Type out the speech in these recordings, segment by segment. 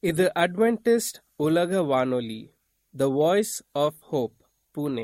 இது அட்வென்டிஸ்ட் உலக வானொலி, the voice of hope, Pune.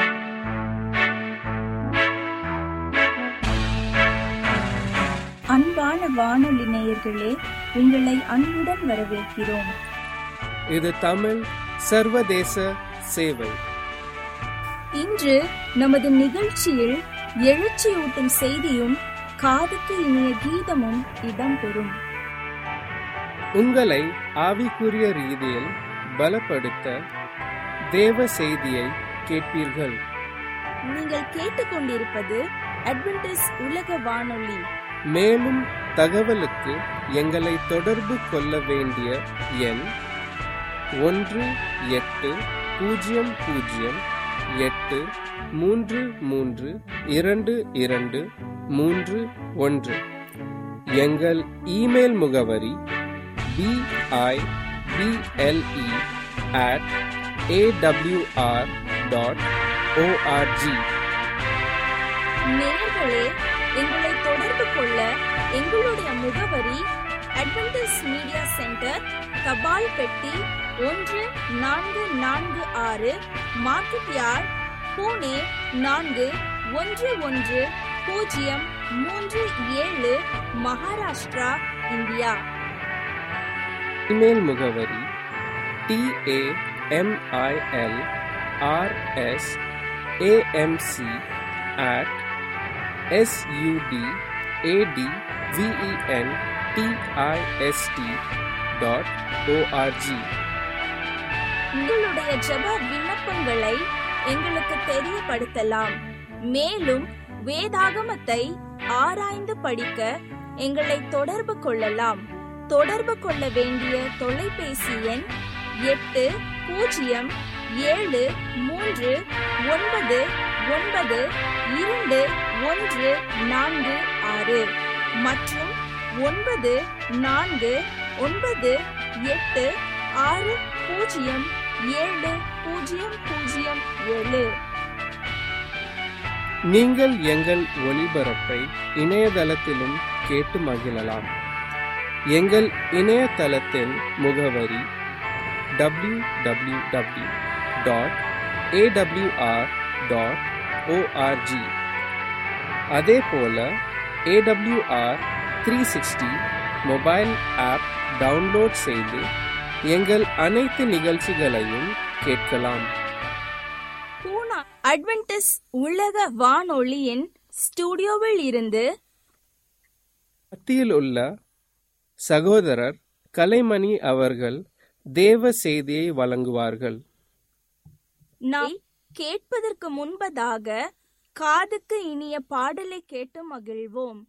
அன்பான வானொலி நேயர்களே, உங்களை அன்புடன் வரவேற்கிறோம். இது தமிழ் சர்வதேச சேவை. இன்று நமது நிகழ்ச்சியில் எழுச்சியூட்டும் செய்தியும் காதுக்கு இனிய கீதமும் இடம்பெறும். உங்களை ஆவிக்குரிய ரீதியில் பலப்படுத்த தேவ செய்தியை கேட்பீர்கள். நீங்கள் கேட்டுக்கொண்டிருப்பது அட்வென்டிஸ்ட் உலக வானொலி. மேலும் தகவலுக்கு எங்களை தொடர்பு கொள்ள வேண்டிய எண் 1-800-833-2231. எங்கள் இமெயில் முகவரி bible@awr.org. நேயர்களே, எங்களை தொடர்பு கொள்ள எங்களுடைய முகவரி அட்வென்டிஸ்ட் மீடியா சென்டர், தபால் பெட்டி 1446, market yard, Pune 411037, Maharashtra, India. Email முகவரி tamilrsk@amc@sudventist.org. உங்களுடைய ஜெப விண்ணப்பங்களை எங்களுக்கு தெரியப்படுத்தலாம். மேலும் வேதாகமத்தை ஆராய்ந்து படிக்க எங்களை தொடர்பு கொள்ளலாம். தொடர்பு கொள்ள வேண்டிய தொலைபேசி எண் 8073399214 மற்றும் 94986007. நீங்கள் எங்கள் ஒளிபரப்பை இணையதளத்திலும் கேட்டு மகிழலாம். எங்கள் இணையதளத்தின் முகவரி www.awr.org. அதே போல AWR 360 மொபைல் ஆப் டவுன்லோட் செய்து எங்கள் அனைத்து நிகழ்ச்சிகளையும் கேட்கலாம். பூனா அட்வென்டிஸ்ட் உலக வானொலியின் ஸ்டுடியோவில் இருந்து மத்தியில் உள்ள சகோதரர் கலைமணி அவர்கள் தேவ செய்தியை வழங்குவார்கள். நாம் கேட்பதற்கு முன்பதாக காதுக்கு இனிய பாடலை கேட்டு மகிழ்வோம்.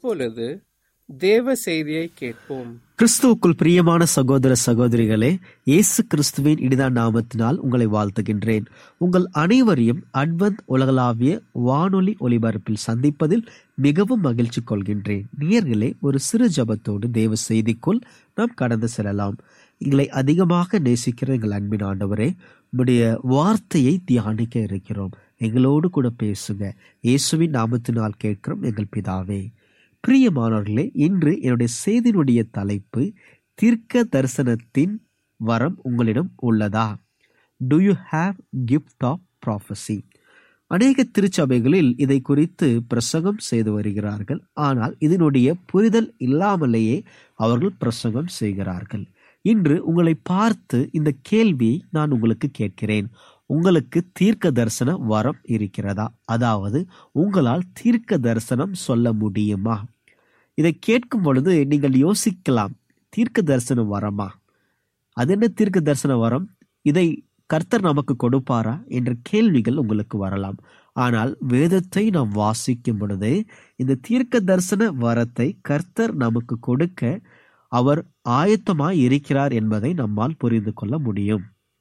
இப்பொழுது தேவ செய்தியை கேட்போம். கிறிஸ்துவுக்குள் பிரியமான சகோதர சகோதரிகளே, இயேசு கிறிஸ்துவின் இனிதான நாமத்தினால் உங்களை வாழ்த்துகின்றேன். உங்கள் அனைவரையும் அட்வென்ட் உலகளாவிய வானொலி ஒலிபரப்பில் சந்திப்பதில் மிகவும் மகிழ்ச்சி கொள்கின்றேன். நேயர்களே, ஒரு சிறு ஜெபத்தோடு தேவ செய்திக்குள் நாம் கடந்து செல்லலாம். எங்களை அதிகமாக நேசிக்கிற எங்கள் அன்பின் ஆண்டவரே, உம்முடைய வார்த்தையை தியானிக்க இருக்கிறோம். எங்களோடு கூட பேசுங்க. இயேசுவின் நாமத்தினால் கேட்கிறோம் எங்கள் பிதாவே. பிரியமானவர்களே, இன்று என்னுடைய செய்தியினுடைய தலைப்பு, தீர்க்க தரிசனத்தின் வரம் உங்களிடம் உள்ளதா? Do you have gift of prophecy? அநேக திருச்சபைகளில் இதை குறித்து பிரசங்கம் செய்து வருகிறார்கள். ஆனால் இதனுடைய புரிதல் இல்லாமலேயே அவர்கள் பிரசங்கம் செய்கிறார்கள். இன்று உங்களை பார்த்து இந்த கேள்வியை நான் உங்களுக்கு கேட்கிறேன். உங்களுக்கு தீர்க்க தரிசன வரம் இருக்கிறதா? அதாவது உங்களால் தீர்க்க தரிசனம் சொல்ல முடியுமா? இதை கேட்கும் பொழுது நீங்கள் யோசிக்கலாம், தீர்க்க தரிசன வரமா? அது என்ன தீர்க்க தரிசன வரம்? இதை கர்த்தர் நமக்கு கொடுப்பாரா என்ற கேள்விகள் உங்களுக்கு வரலாம். ஆனால் வேதத்தை நாம் வாசிக்கும் பொழுது இந்த தீர்க்க தரிசன வரத்தை கர்த்தர் நமக்கு கொடுக்க அவர் ஆயத்தமாய் இருக்கிறார் என்பதை நம்மால் புரிந்து கொள்ள முடியும்.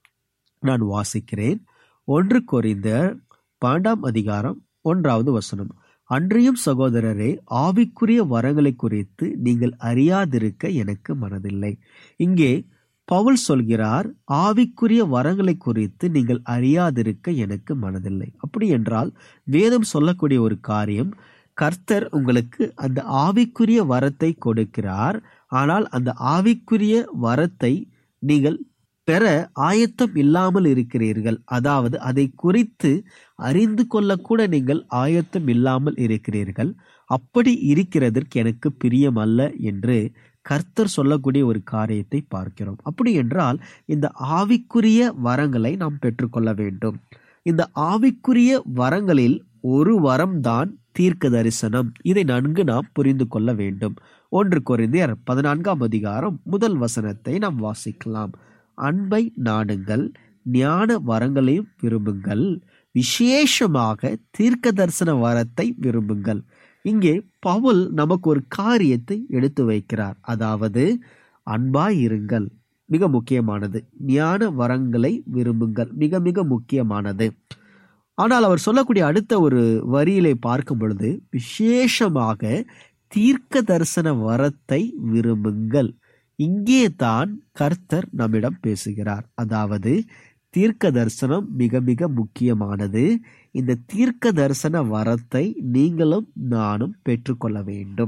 நான் வாசிக்கிறேன். 1 கொரிந்தியர் 12 அதிகாரம் 1வது வசனம். அன்றியும் சகோதரரே, ஆவிக்குரிய வரங்களை குறித்து நீங்கள் அறியாதிருக்க எனக்கு மனதில்லை. இங்கே பவுல் சொல்கிறார், ஆவிக்குரிய வரங்களை குறித்து நீங்கள் அறியாதிருக்க எனக்கு மனதில்லை. அப்படி என்றால் வேதம் சொல்லக்கூடிய ஒரு காரியம், கர்த்தர் உங்களுக்கு அந்த ஆவிக்குரிய வரத்தை கொடுக்கிறார். ஆனால் அந்த ஆவிக்குரிய வரத்தை நீங்கள் பெற ஆயத்தம் இல்லாமல் இருக்கிறீர்கள். அதாவது அதை குறித்து அறிந்து கொள்ளக்கூட நீங்கள் ஆயத்தம் இல்லாமல் இருக்கிறீர்கள். அப்படி இருக்கிறதற்கு எனக்கு பிரியம் அல்ல என்று கர்த்தர் சொல்லக்கூடிய ஒரு காரியத்தை பார்க்கிறோம். அப்படி என்றால் இந்த ஆவிக்குரிய வரங்களை நாம் பெற்றுக்கொள்ள வேண்டும். இந்த ஆவிக்குரிய வரங்களில் ஒரு வரம்தான் தீர்க்க தரிசனம். இதை நன்கு நாம் புரிந்து கொள்ள வேண்டும். 1 கொரிந்தியர் 14 அதிகாரம் 1 வசனத்தை நாம் வாசிக்கலாம். அன்பை நாடுங்கள், ஞான வரங்களையும் விரும்புங்கள், விசேஷமாக தீர்க்க தரிசன வரத்தை விரும்புங்கள். இங்கே பவுல் நமக்கு ஒரு காரியத்தை எடுத்து வைக்கிறார். அதாவது அன்பாய் இருங்கள், மிக முக்கியமானது. ஞான வரங்களை விரும்புங்கள், மிக மிக முக்கியமானது. ஆனால் அவர் சொல்லக்கூடிய அடுத்த ஒரு வரியிலே பார்க்கும் பொழுது, விசேஷமாக தீர்க்க தரிசன வரத்தை விரும்புங்கள். இங்கே தான் கர்த்தர் நம்மிடம் பேசுகிறார். அதாவது தீர்க்க தரிசனம் மிக மிக முக்கியமானது. இந்த தீர்க்க தரிசன வரத்தை நீங்களும் நானும் பெற்றுக்கொள்ள வேண்டும்.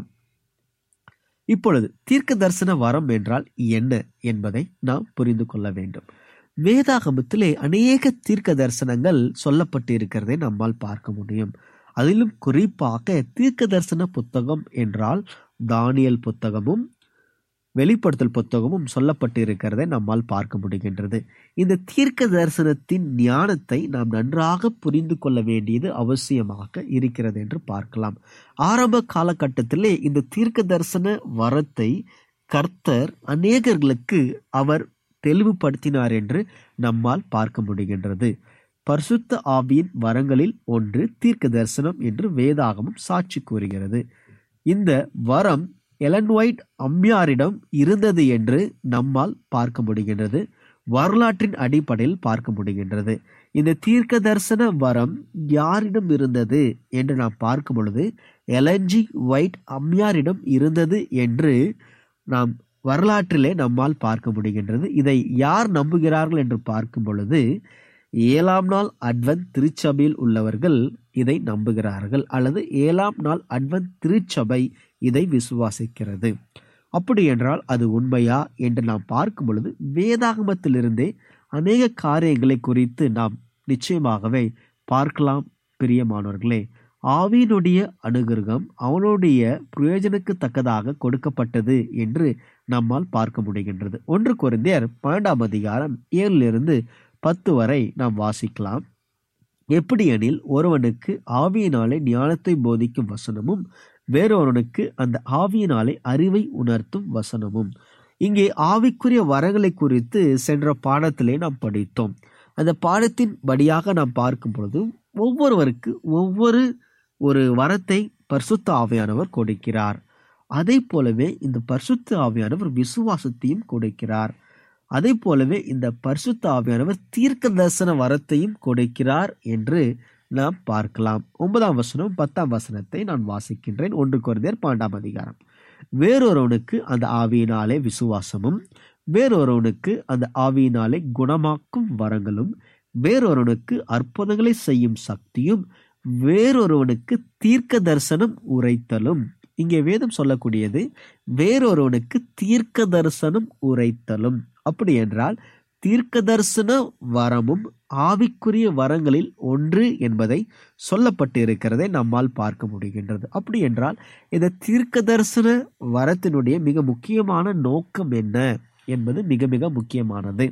இப்பொழுது தீர்க்க தரிசன வரம் என்றால் என்ன என்பதை நாம் புரிந்து கொள்ள வேண்டும். வேதாகமத்திலே அநேக தீர்க்க தரிசனங்கள் சொல்லப்பட்டு இருக்கிறதை நம்மால் பார்க்க முடியும். அதிலும் குறிப்பாக தீர்க்க தரிசன புத்தகம் என்றால் தானியேல் புத்தகமும் வெளிப்படுத்தல் புத்தகமும் சொல்லப்பட்டு இருக்கிறதை நம்மால் பார்க்க முடிகின்றது. இந்த தீர்க்க தரிசனத்தின் ஞானத்தை நாம் நன்றாக புரிந்து கொள்ள வேண்டியது அவசியமாக இருக்கிறது என்று பார்க்கலாம். ஆரம்ப காலகட்டத்திலே இந்த தீர்க்க தரிசன வரத்தை கர்த்தர் அநேகர்களுக்கு அவர் தெளிவுபடுத்தினார் என்று நம்மால் பார்க்க முடிகின்றது. பரிசுத்த ஆவியின் வரங்களில் ஒன்று தீர்க்க தரிசனம் என்று வேதாகமம் சாட்சி கூறுகிறது. இந்த வரம் எலன் ஒயிட் அம்மையாரிடம் இருந்தது என்று நம்மால் பார்க்க முடிகின்றது. வரலாற்றின் அடிப்படையில் பார்க்க முடிகின்றது. இந்த தீர்க்க தரிசன வரம் யாரிடம் இருந்தது என்று நாம் பார்க்கும் பொழுது எலன் ஒயிட் அம்மையாரிடம் இருந்தது என்று நாம் வரலாற்றிலே நம்மால் பார்க்க முடிகின்றது. இதை யார் நம்புகிறார்கள் என்று பார்க்கும் பொழுது 7ஆம் நாள் அட்வென்ட் திருச்சபையில் உள்ளவர்கள் இதை நம்புகிறார்கள், அல்லது 7ஆம் நாள் அட்வென்ட் திருச்சபை இதை விசுவாசிக்கிறது. அப்படி என்றால் அது உண்மையா என்று நாம் பார்க்கும் பொழுது வேதாகமத்திலிருந்தே அநேக காரியங்களை குறித்து நாம் நிச்சயமாகவே பார்க்கலாம். பிரியமானவர்களே, ஆவியினுடைய அனுகிரகம் அவனுடைய பிரயோஜனக்கு தக்கதாக கொடுக்கப்பட்டது என்று நம்மால் பார்க்க முடிகின்றது. 1 கொரிந்தியர் 12 அதிகாரம் 7-10 வரை நாம் வாசிக்கலாம். எப்படி எனில், ஒருவனுக்கு ஆவியினாலே ஞானத்தை போதிக்கும் வசனமும் வேறொருவனுக்கு அந்த ஆவியினாலே அறிவை உணர்த்தும் வசனமும். இங்கே ஆவிக்குரிய வரங்களை குறித்து சென்ற பாடத்திலே நாம் படித்தோம். அந்த பாடத்தின் படியாக நாம் பார்க்கும் பொழுது ஒவ்வொருவருக்கு ஒவ்வொரு ஒரு வரத்தை பரிசுத்த ஆவியானவர் கொடுக்கிறார். அதே போலவே இந்த பரிசுத்த ஆவியானவர் விசுவாசத்தையும் கொடுக்கிறார். அதே போலவே இந்த பரிசுத்த ஆவியானவர் தீர்க்க தரிசன வரத்தையும் கொடுக்கிறார் என்று நாம் பார்க்கலாம். 9ஆம் வசனம் 10ஆம் வசனத்தை நான் வாசிக்கின்றேன். 1 கொரிந்தியர் 12ஆம் அதிகாரம். வேறொருவனுக்கு அந்த ஆவியினாலே விசுவாசமும், வேறொருவனுக்கு அந்த ஆவியினாலே குணமாக்கும் வரங்களும், வேறொருவனுக்கு அற்புதங்களை செய்யும் சக்தியும், வேறொருவனுக்கு தீர்க்க தரிசனம் உரைத்தலும். இங்கே வேதம் சொல்லக்கூடியது வேறொருவனுக்கு தீர்க்க தரிசனம் உரைத்தலும். அப்படி என்றால் தீர்க்க தரிசன வரமும் ஆவிக்குரிய வரங்களில் ஒன்று என்பதை சொல்லப்பட்டு இருக்கிறதை நம்மால் பார்க்க முடிகின்றது. அப்படி என்றால் இந்த தீர்க்க தரிசன வரத்தினுடைய மிக முக்கியமான நோக்கம் என்ன என்பது மிக மிக முக்கியமானது.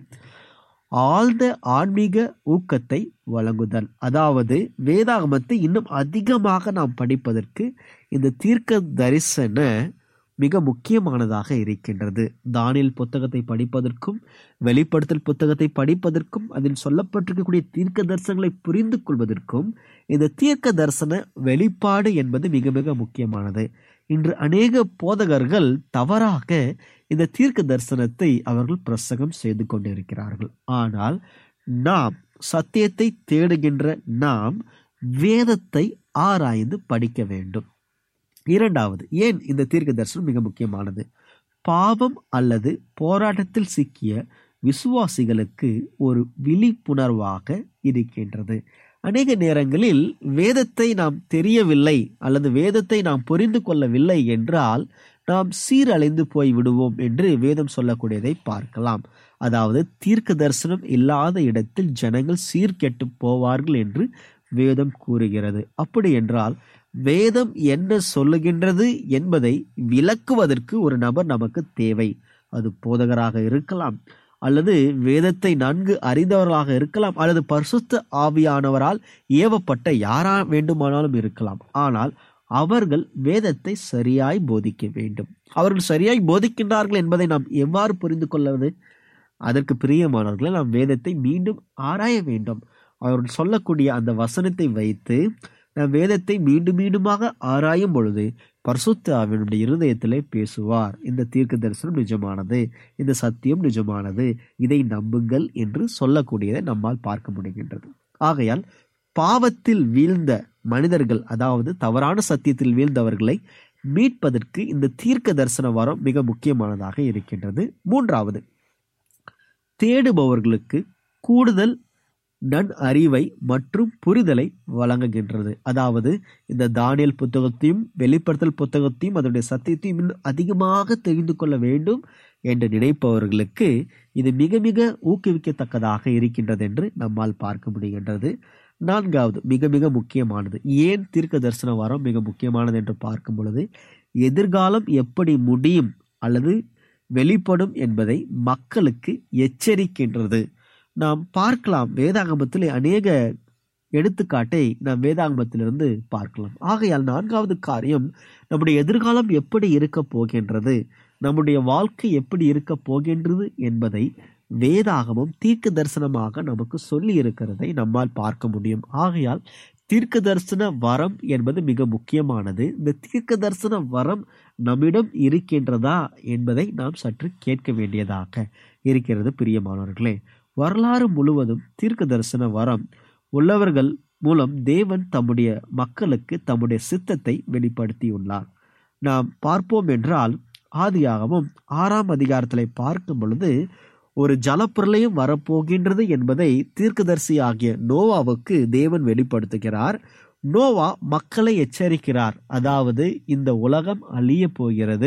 ஆழ்ந்த ஆன்மீக ஊக்கத்தை வழங்குதல். அதாவது வேதாகமத்தை இன்னும் அதிகமாக நாம் படிப்பதற்கு இந்த தீர்க்க தரிசன மிக முக்கியமானதாக இருக்கின்றது. தானியேல் புத்தகத்தை படிப்பதற்கும், வெளிப்படுத்தல் புத்தகத்தை படிப்பதற்கும், அதில் சொல்லப்பட்டிருக்கக்கூடிய தீர்க்க தரிசனங்களை புரிந்து கொள்வதற்கும் இந்த தீர்க்க தரிசன வெளிப்பாடு என்பது மிக மிக முக்கியமானது. இன்று அநேக போதகர்கள் தவறாக இந்த தீர்க்க தரிசனத்தை அவர்கள் பிரசங்கம் செய்து கொண்டிருக்கிறார்கள். ஆனால் நாம் சத்தியத்தை தேடுகின்ற நாம் வேதத்தை ஆராய்ந்து படிக்க வேண்டும். இரண்டாவது, ஏன் இந்த தீர்க்க தரிசனம் மிக முக்கியமானது? பாவம் அல்லது போராட்டத்தில் சிக்கிய விசுவாசிகளுக்கு ஒரு விழிப்புணர்வாக இருக்கின்றது. அநேக நேரங்களில் வேதத்தை நாம் தெரியவில்லை அல்லது வேதத்தை நாம் புரிந்து கொள்ளவில்லை என்றால் நாம் சீரழிந்து போய் விடுவோம் என்று வேதம் சொல்லக்கூடியதை பார்க்கலாம். அதாவது தீர்க்க தரிசனம் இல்லாத இடத்தில் ஜனங்கள் சீர்கெட்டு போவார்கள் என்று வேதம் கூறுகிறது. அப்படி என்றால் வேதம் என்ன சொல்லுகின்றது என்பதை விளக்குவதற்கு ஒரு நபர் நமக்கு தேவை. அது போதகராக இருக்கலாம், அல்லது வேதத்தை நன்கு அறிந்தவர்களாக இருக்கலாம், அல்லது பரிசுத்த ஆவியானவரால் ஏவப்பட்ட யாரா வேண்டுமானாலும் இருக்கலாம். ஆனால் அவர்கள் வேதத்தை சரியாய் போதிக்க வேண்டும். அவர்கள் சரியாய் போதிக்கின்றார்கள் என்பதை நாம் எவ்வாறு புரிந்து கொள்வது? அதற்கு பிரியமானவர்களை நாம் வேதத்தை மீண்டும் ஆராய வேண்டும். அவர்கள் சொல்லக்கூடிய அந்த வசனத்தை வைத்து நாம் வேதத்தை மீண்டும் மீண்டுமாக ஆராயும் பொழுது பரிசுத்த ஆவியானவருடைய இருதயத்திலே பேசுவார். இந்த தீர்க்க தரிசனம் நிஜமானது, இந்த சத்தியம் நிஜமானது, இதை நம்புங்கள் என்று சொல்லக்கூடியதை நம்மால் பார்க்க முடிகின்றது. ஆகையால் பாவத்தில் வீழ்ந்த மனிதர்கள், அதாவது தவறான சத்தியத்தில் வீழ்ந்தவர்களை மீட்பதற்கு இந்த தீர்க்க தரிசன வரம் மிக முக்கியமானதாக இருக்கின்றது. மூன்றாவது, தேடுபவர்களுக்கு கூடுதல் நன் அறிவை மற்றும் புரிதலை வழங்குகின்றது. அதாவது இந்த தானியேல் புத்தகத்தையும் வெளிப்படுத்தல் புத்தகத்தையும் அதனுடைய சத்தியத்தையும் இன்னும் அதிகமாக தெரிந்து கொள்ள வேண்டும் என்று நினைப்பவர்களுக்கு இது மிக மிக ஊக்குவிக்கத்தக்கதாக இருக்கின்றது என்று நம்மால் பார்க்க முடிகின்றது. நான்காவது, மிக மிக முக்கியமானது. ஏன் தீர்க்க தரிசன வரம் மிக முக்கியமானது என்று பார்க்கும் பொழுது எதிர்காலம் எப்படி முடியும் அல்லது வெளிப்படும் என்பதை மக்களுக்கு எச்சரிக்கின்றது. நாம் பார்க்கலாம், வேதாகமத்திலே அநேக எடுத்துக்காட்டை நாம் வேதாகமத்திலிருந்து பார்க்கலாம். ஆகையால் நான்காவது காரியம், நம்முடைய எதிர்காலம் எப்படி இருக்க போகின்றது, நம்முடைய வாழ்க்கை எப்படி இருக்க போகின்றது என்பதை வேதாகமம் தீர்க்க தரிசனமாக நமக்கு சொல்லி இருக்கிறதை நம்மால் பார்க்க முடியும். ஆகையால் தீர்க்க தரிசன வரம் என்பது மிக முக்கியமானது. இந்த தீர்க்க தரிசன வரம் நம்மிடம் இருக்கின்றதா என்பதை நாம் சற்று கேட்க வேண்டியதாக இருக்கிறது. பிரியமானவர்களே, வரலாறு முழுவதும் தீர்க்க தரிசன வரம் உள்ளவர்கள் மூலம் தேவன் தம்முடைய மக்களுக்கு தம்முடைய சித்தத்தை வெளிப்படுத்தியுள்ளார். நாம் பார்ப்போம் என்றால் ஆதியாகமம் 6ஆம் அதிகாரத்திலே பார்க்கும் பொழுது ஒரு ஜலப்பிரளயம் வரப்போகின்றது என்பதை தீர்க்கதரிசி ஆகிய நோவாவுக்கு தேவன் வெளிப்படுத்துகிறார். நோவா மக்களை எச்சரிக்கிறார். அதாவது இந்த உலகம் அழிய போகிறது,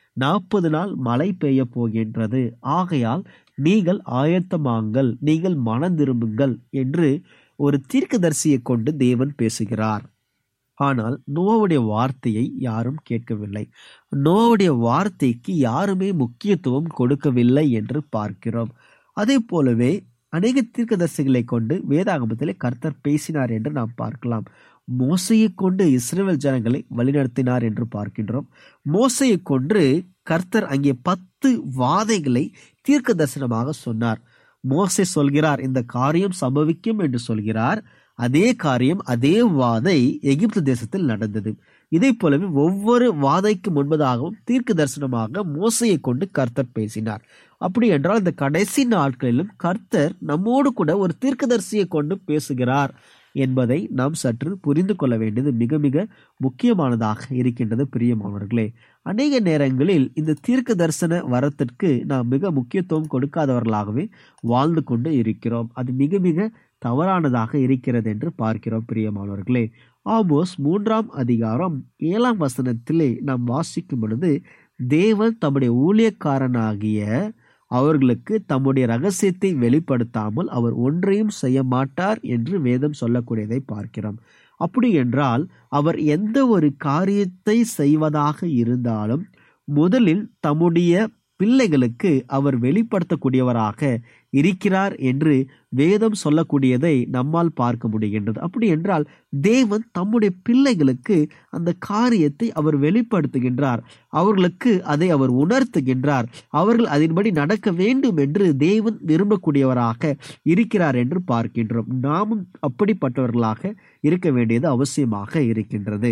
40 நாள் மழை பெய்ய போகின்றது, ஆகையால் நீங்கள் ஆயத்தமாங்கள், நீங்கள் மனம் திரும்புங்கள் என்று ஒரு தீர்க்கதரிசியை கொண்டு தேவன் பேசுகிறார். ஆனால் நோவாவுடைய வார்த்தையை யாரும் கேட்கவில்லை. நோவாவுடைய வார்த்தைக்கு யாருமே முக்கியத்துவம் கொடுக்கவில்லை என்று பார்க்கிறோம். அதே போலவே அநேக தீர்க்கதரிசிகளை கொண்டு வேதாகமத்திலே கர்த்தர் பேசினார் என்று நாம் பார்க்கலாம். மோசையை கொண்டு இஸ்ரவேல் ஜனங்களை வழிநடத்தினார் என்று பார்க்கின்றோம். மோசையை கொண்டு கர்த்தர் அங்கே 10 வாதைகளை தீர்க்க தரிசனமாக சொன்னார். மோசே சொல்கிறார், இந்த காரியம் சம்பவிக்கும் என்று சொல்கிறார். அதே காரியம், அதே வாதை எகிப்து தேசத்தில் நடந்தது. இதே போலவே ஒவ்வொரு வாதைக்கு முன்பதாகவும் தீர்க்க தரிசனமாக மோசையை கொண்டு கர்த்தர் பேசினார். அப்படி என்றால் இந்த கடைசி நாட்களிலும் கர்த்தர் நம்மோடு கூட ஒரு தீர்க்கதரிசியை கொண்டு பேசுகிறார் என்பதை நாம் சற்று புரிந்து கொள்ள வேண்டியது மிக மிக முக்கியமானதாக இருக்கின்றது. பிரியமானவர்களே, அநேக நேரங்களில் இந்த தீர்க்க தரிசன வரத்திற்கு நாம் மிக முக்கியத்துவம் கொடுக்காதவர்களாகவே வாழ்ந்து கொண்டு இருக்கிறோம். அது மிக மிக தவறானதாக இருக்கிறது என்று பார்க்கிறோம். பிரியமானவர்களே, ஆமோஸ் 3ஆம் அதிகாரம் 7ஆம் வசனத்திலே நாம் வாசிக்கும் பொழுது, தேவன் தம்முடைய ஊழியக்காரனாகிய அவர்களுக்கு தம்முடைய ரகசியத்தை வெளிப்படுத்தாமல் அவர் ஒன்றையும் செய்ய மாட்டார் என்று வேதம் சொல்லக்கூடியதை பார்க்கிறோம். அப்படி என்றால் அவர் எந்த ஒரு காரியத்தை செய்வதாக இருந்தாலும் முதலில் தம்முடைய பிள்ளைகளுக்கு அவர் வெளிப்படுத்தக்கூடியவராக இருக்கிறார் என்று வேதம் சொல்லக்கூடியதை நம்மால் பார்க்க முடிகின்றது. அப்படி என்றால் தேவன் தம்முடைய பிள்ளைகளுக்கு அந்த காரியத்தை அவர் வெளிப்படுத்துகின்றார், அவர்களுக்கு அதை அவர் உணர்த்துகின்றார், அவர்கள் அதன்படி நடக்க வேண்டும் என்று தேவன் விரும்பக்கூடியவராக இருக்கிறார் என்று பார்க்கின்றோம். நாமும் அப்படிப்பட்டவர்களாக இருக்க வேண்டியது அவசியமாக இருக்கின்றது.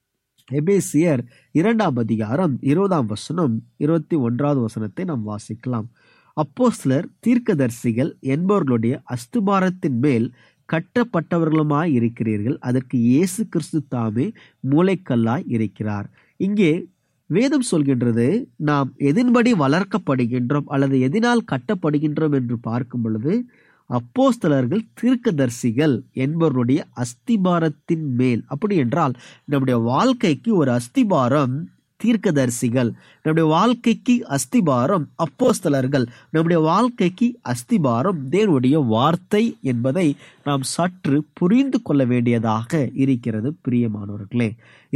எபேசியர் 2ஆம் அதிகாரம் 20ஆம் வசனம் 21வது வசனத்தை நாம் வாசிக்கலாம். அப்போஸ்தலர் தீர்க்கதரிசிகள் என்பவர்களுடைய அஸ்திபாரத்தின் மேல் கட்டப்பட்டவர்களுமாய் இருக்கிறீர்கள், அதற்கு இயேசு கிறிஸ்து தாமே மூலைக்கல்லாய் இருக்கிறார். இங்கே வேதம் சொல்கின்றது, நாம் எதன்படி வளர்க்கப்படுகின்றோம் அல்லது எதனால் கட்டப்படுகின்றோம் என்று பார்க்கும் பொழுது, அப்போஸ்தலர்கள் தீர்க்கதரிசிகள் என்பவருடைய அஸ்திபாரத்தின் மேல். அப்படி என்றால் நம்முடைய வாழ்க்கைக்கு ஒரு அஸ்திபாரம் தீர்க்கதரிசிகள், நம்முடைய வாழ்க்கைக்கு அஸ்திபாரம் அப்போஸ்தலர்கள், நம்முடைய வாழ்க்கைக்கு அஸ்திபாரம் தேவனுடைய வார்த்தை என்பதை நாம் சற்று புரிந்து கொள்ள வேண்டியதாக இருக்கிறது. பிரியமானவர்களே,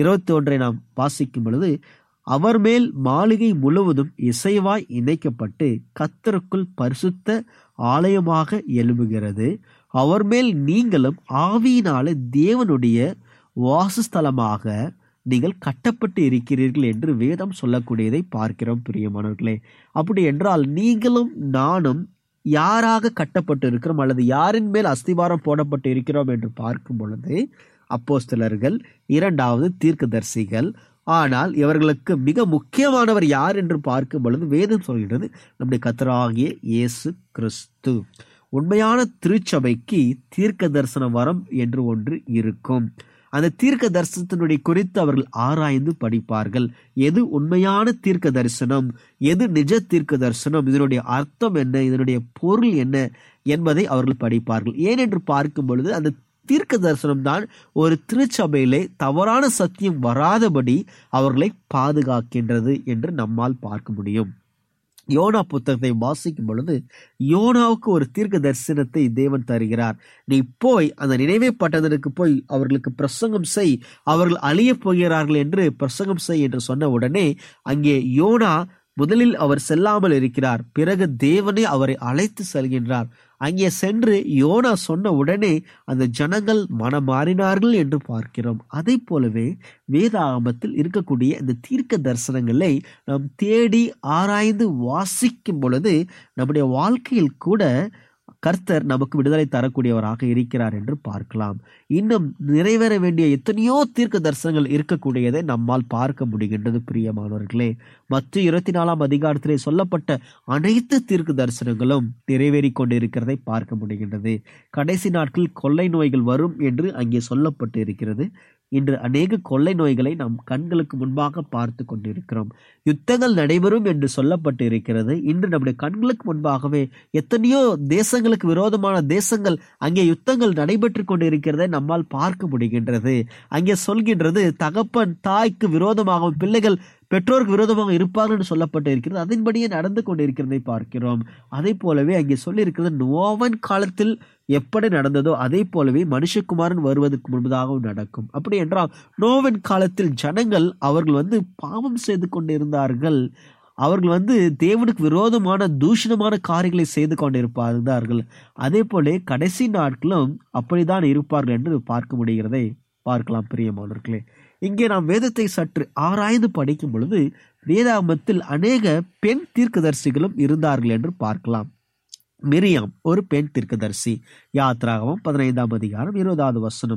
21 நாம் வாசிக்கும் பொழுது, அவர் மேல் மாளிகை முழுவதும் இசைவாய் இணைக்கப்பட்டு கர்த்தருக்குள் பரிசுத்த ஆலயமாக எழும்புகிறது, அவர் மேல் நீங்களும் ஆவியினாலே தேவனுடைய வாசஸ்தலமாக நீங்கள் கட்டப்பட்டு இருக்கிறீர்கள் என்று வேதம் சொல்லக்கூடியதை பார்க்கிறோம். பிரியமானவர்களே, அப்படி என்றால் நீங்களும் நானும் யாராக கட்டப்பட்டு இருக்கிறோம் அல்லது யாரின் மேல் அஸ்திவாரம் போடப்பட்டு இருக்கிறோம் என்று பார்க்கும் பொழுது, அப்போஸ்தலர்கள், 2வது தீர்க்கதரிசிகள். ஆனால் இவர்களுக்கு மிக முக்கியமானவர் யார் என்று பார்க்கும் பொழுது வேதம் சொல்கிறது நம்முடைய கர்த்தராகிய இயேசு கிறிஸ்து. உண்மையான திருச்சபைக்கு தீர்க்க தரிசன வரம் என்று ஒன்று இருக்கும். அந்த தீர்க்க தரிசனத்தினுடைய குறித்து அவர்கள் ஆராய்ந்து படிப்பார்கள். எது உண்மையான தீர்க்க தரிசனம், எது நிஜ தீர்க்க தரிசனம், இதனுடைய அர்த்தம் என்ன, இதனுடைய பொருள் என்ன என்பதை அவர்கள் படிப்பார்கள். ஏனென்று பார்க்கும் பொழுது அந்த தீர்க்க தரிசனம் தான் ஒரு திருச்சபையிலே தவறான சத்தியம் வராதபடி அவர்களை பாதுகாக்கின்றது என்று நம்மால் பார்க்க முடியும். யோனா புத்தகத்தை வாசிக்கும் பொழுது யோனாவுக்கு ஒரு தீர்க்க தரிசனத்தை தேவன் தருகிறார். நீ போய் அந்த நினைவே பட்டணத்திற்கு போய் அவர்களுக்கு பிரசங்கம் செய், அவர்கள் அழிய போகிறார்கள் என்று பிரசங்கம் செய் என்று சொன்ன உடனே அங்கே யோனா முதலில் அவர் செல்லாமல் இருக்கிறார். பிறகு தேவனே அவரை அழைத்து செல்கின்றார். அங்கே சென்று யோனா சொன்ன உடனே அந்த ஜனங்கள் மனம் மாறினார்கள் என்று பார்க்கிறோம். அதை போலவே வேதாகமத்தில் இருக்கக்கூடிய இந்த தீர்க்க தரிசனங்களை நாம் தேடி ஆராய்ந்து வாசிக்கும் பொழுது நம்முடைய வாழ்க்கையில் கூட கர்த்தர் நமக்கு விடுதலை தரக்கூடியவராக இருக்கிறார் என்று பார்க்கலாம். இன்னும் நிறைவேற வேண்டிய எத்தனையோ தீர்க்க தரிசனங்கள் இருக்கக்கூடியதை நம்மால் பார்க்க முடிகின்றது. பிரியமானவர்களே, மத்திய 24ஆம் அதிகாரத்திலே சொல்லப்பட்ட அனைத்து தீர்க்க தரிசனங்களும் நிறைவேறி கொண்டு இருக்கிறதை பார்க்க முடிகின்றது. கடைசி நாட்களில் கொள்ளை நோய்கள் வரும் என்று அங்கே சொல்லப்பட்டு இருக்கிறது. இன்று அநேக கொள்ளை நோய்களை நாம் கண்களுக்கு முன்பாக பார்த்து கொண்டிருக்கிறோம். யுத்தங்கள் நடைபெறும் என்று சொல்லப்பட்டு இருக்கிறது. இன்று நம்முடைய கண்களுக்கு முன்பாகவே எத்தனையோ தேசங்களுக்கு விரோதமான தேசங்கள் அங்கே யுத்தங்கள் நடைபெற்று கொண்டு இருக்கிறதை நம்மால் பார்க்க முடிகின்றது. அங்கே சொல்கின்றது, தகப்பன் தாய்க்கு விரோதமாகவும் பிள்ளைகள் பெற்றோருக்கு விரோதமாக இருப்பார்கள் என்று சொல்லப்பட்டு இருக்கிறது. அதன்படியே நடந்து கொண்டிருக்கிறதை பார்க்கிறோம். அதே போலவே அங்கே சொல்லி இருக்கிறது, நோவன் காலத்தில் எப்படி நடந்ததோ அதே போலவே மனுஷகுமாரன் வருவதற்கு முன்பதாகவும் நடக்கும். அப்படி என்றால் நோவன் காலத்தில் ஜனங்கள் அவர்கள் பாவம் செய்து கொண்டிருந்தார்கள். அவர்கள் தேவனுக்கு விரோதமான தூஷணமான காரியங்களை செய்து கொண்டிருப்பார்கள். அதே போல கடைசி நாட்களும் அப்படித்தான் இருப்பார்கள் என்று பார்க்க முடிகிறதை பார்க்கலாம். பிரியமானவர்களே, இங்கே நாம் வேதத்தை சற்று ஆராய்ந்து படிக்கும் பொழுது வேதாகமத்தில் அநேக பெண் தீர்க்கதரிசிகளும் இருந்தார்கள் என்று பார்க்கலாம். மிரியாம் ஒரு பெண் தீர்க்கதரிசி. யாத்ராகமம் 15ஆம் அதிகாரம் 20வது வசனம்.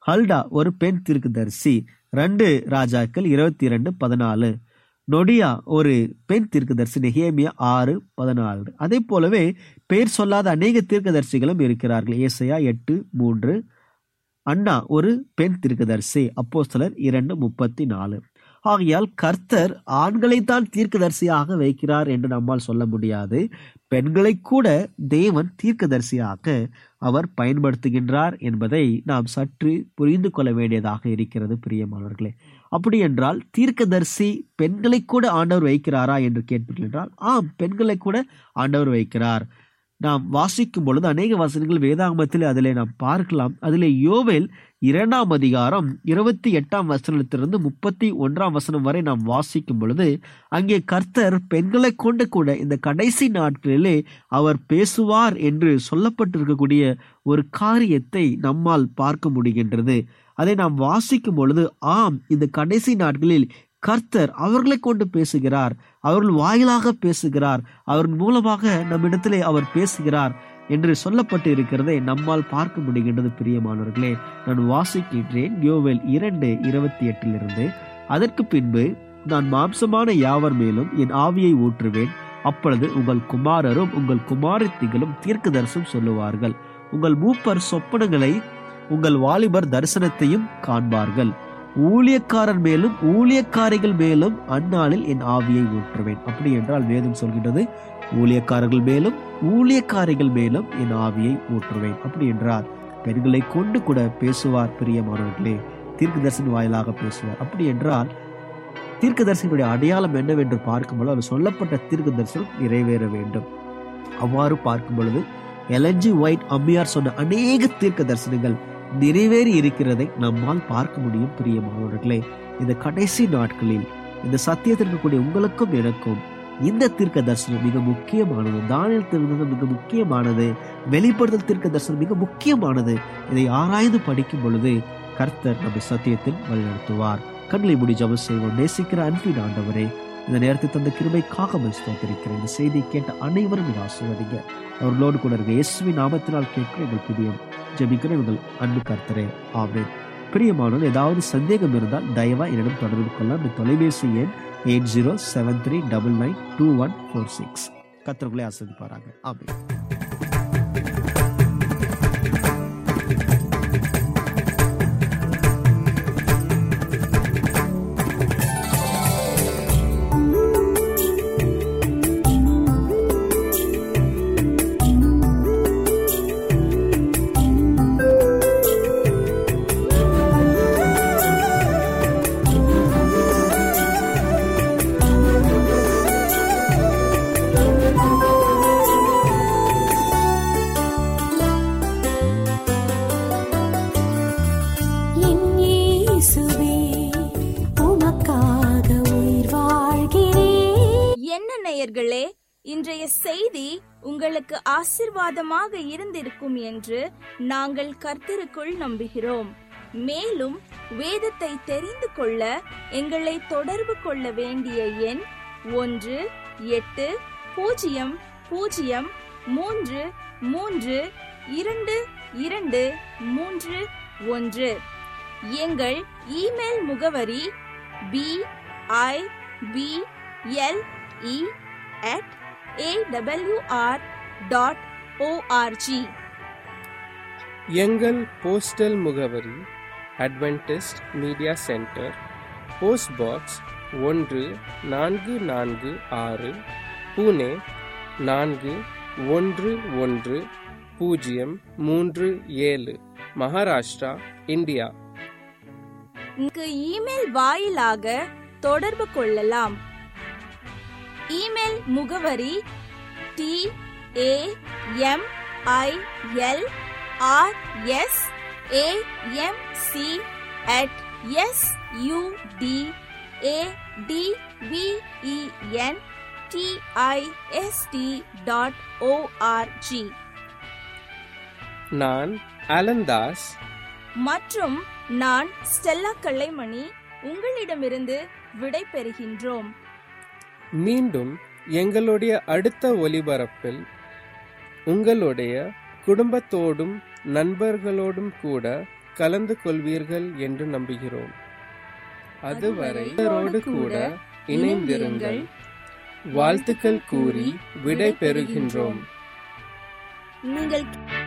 ஹல்டா ஒரு பெண் தீர்க்கதரிசி. 2 ராஜாக்கள் 22:14. நொடியா ஒரு பெண் தீர்க்கதரிசி. நெகேமியா 6:14. அதே போலவே பெயர் சொல்லாத அநேக தீர்க்கதரிசிகளும் இருக்கிறார்கள். ஏசாயா 8:3. அண்ணா ஒரு பெண் தீர்க்கதரிசி. அப்போஸ்தலர் 2:34. ஆகையால் கர்த்தர் ஆண்களைத்தான் தீர்க்கதரிசியாக வைக்கிறார் என்று நம்மால் சொல்ல முடியாது. பெண்களை கூட தேவன் தீர்க்கதரிசியாக அவர் பயன்படுத்துகின்றார் என்பதை நாம் சற்று புரிந்து கொள்ள வேண்டியதாக இருக்கிறது பிரியமானவர்களே. அப்படி என்றால் தீர்க்கதரிசி பெண்களை கூட ஆண்டவர் வைக்கிறாரா என்று கேட்பீர்கள் என்றால், ஆம், பெண்களை கூட ஆண்டவர் வைக்கிறார். நாம் வாசிக்கும் பொழுது அநேக வசனங்கள் வேதாகமத்தில் அதிலே நாம் பார்க்கலாம். அதிலே யோவேல் 2ஆம் அதிகாரம் 28ஆம் வசனத்திலிருந்து 31ஆம் வசனம் வரை நாம் வாசிக்கும் பொழுது அங்கே கர்த்தர் பெண்களை கொண்டு கூட இந்த கடைசி நாட்களிலே அவர் பேசுவார் என்று சொல்லப்பட்டிருக்கக்கூடிய ஒரு காரியத்தை நம்மால் பார்க்க முடிகின்றது. அதை நாம் வாசிக்கும் பொழுது, ஆம், இந்த கடைசி நாட்களில் கர்த்தர் அவர்களை கொண்டு பேசுகிறார், அவர்கள் வாயிலாக பேசுகிறார், அவர்கள் மூலமாக நம்மிடத்திலே அவர் பேசுகிறார் என்று சொல்லப்பட்டு இருக்கிறதை நம்மால் பார்க்க முடிகின்றது பிரியமானவர்களே. நான் வாசிக்கின்றேன் யோவேல் 2:28. அதற்கு பின்பு நான் மாம்சமான யாவர் மேலும் என் ஆவியை ஊற்றுவேன். அப்பொழுது உங்கள் குமாரரும் உங்கள் குமாரத்திகளும் தீர்க்கதரிசனம் சொல்லுவார்கள். உங்கள் மூப்பர் சொப்பனங்களை, உங்கள் வாலிபர் தரிசனத்தையும் காண்பார்கள். ஊழியக்காரர் மேலும் ஊழியக்காரிகள் மேலும் அந்நாளில் என் ஆவியை ஊற்றுவேன். அப்படி என்றால் வேதம் சொல்கின்றது, ஊழியக்காரர்கள் மேலும் ஊழியக்காரிகள் மேலும் என் ஆவியை ஊற்றுவேன். அப்படி என்றால் பெண்களை கொண்டு கூட பேசுவார் பிரியமானவர்களே. தீர்க்கதரிசன வாயிலாக பேசுவார். அப்படி என்றால் தீர்க்கதரிசனுடைய அடையாளம் என்னவென்று பார்க்கும்போது அவர் சொல்லப்பட்ட தீர்க்கதரிசனம் நிறைவேற வேண்டும். அவ்வாறு பார்க்கும் பொழுது எல்என்ஜி ஒயிட் அம்மையார் சொன்ன அநேக தீர்க்க தரிசனங்கள் நிறைவேறி இருக்கிறதை நம்மால் பார்க்க முடியும் பிரியமானவர்களே. இந்த கடைசி நாட்களில் இந்த சத்தியத்தில் கூடிய உங்களுக்கும் எனக்கும் இந்த தீர்க்க தரிசனம் மிக முக்கியமானது. தானியேல் தீர்க்கதரிசனம் மிக முக்கியமானது. வெளிப்படுத்தல் தீர்க்க தரிசனம் மிக முக்கியமானது. இதை ஆராய்ந்து படிக்கும் பொழுது கர்த்தர் நம்மை சத்தியத்தில் வழிநடத்துவார். கண்களை மூடி ஜெபம் செய்வோம். நேசிக்கிற அன்பின் ஆண்டவரே, இந்த நேரத்தை தந்த கிருபைக்காக ஸ்தோத்திரிக்கிறேன். இந்த செய்தியை கேட்ட அனைவரும் ஆசீர்வதிங்க. அவர்களோடு கூட இருக்க இயேசுவின் நாமத்தினால் கேட்கிற எங்கள் பிரியம் ஜெபிக்கிற எங்கள் அன்பு கர்த்தரே, ஆமென். பிரியமானவர்கள், ஏதாவது சந்தேகம் இருந்தால் தயவா என்னிடம் தொடர்பு கொள்ளலாம். தொலைபேசி எண் 8073992146. கர்த்தர்களை ஆசீர்வதிப்பாராக. ஆமென். இன்றைய செய்தி உங்களுக்கு ஆசீர்வாதமாக இருந்திருக்கும் என்று நாங்கள் கர்த்தருக்குள் நம்புகிறோம். மேலும் வேதத்தை தெரிந்து கொள்ள எங்களை தொடர்பு கொள்ள வேண்டிய எண் 1-800-332-221. எங்கள் இமெயில் முகவரி bible@awr.org. எங்கள் போஸ்டல் முகவரி Adventist media centre, post box 1446, Pune 411037, Maharashtra, India. Email வாயிலாக தொடர்பு கொள்ளலாம். இமெயில் முகவரி tamilsudbentist.org. நான் அலந்தாஸ் மற்றும் நான் ஸ்டெல்லா கல்லைமணி உங்களிடமிருந்து விடை பெறுகின்றோம். மீண்டும் எங்களுடைய அடுத்த ஒலிபரப்பில் உங்களுடைய குடும்பத்தோடும் நண்பர்களோடும் கூட கலந்து கொள்வீர்கள் என்று நம்புகிறோம். அதுவரை இவரோடு கூட இணைந்திருங்கள். வாழ்த்துக்கள் கூறி விடை பெறுகின்றோம். நீங்கள்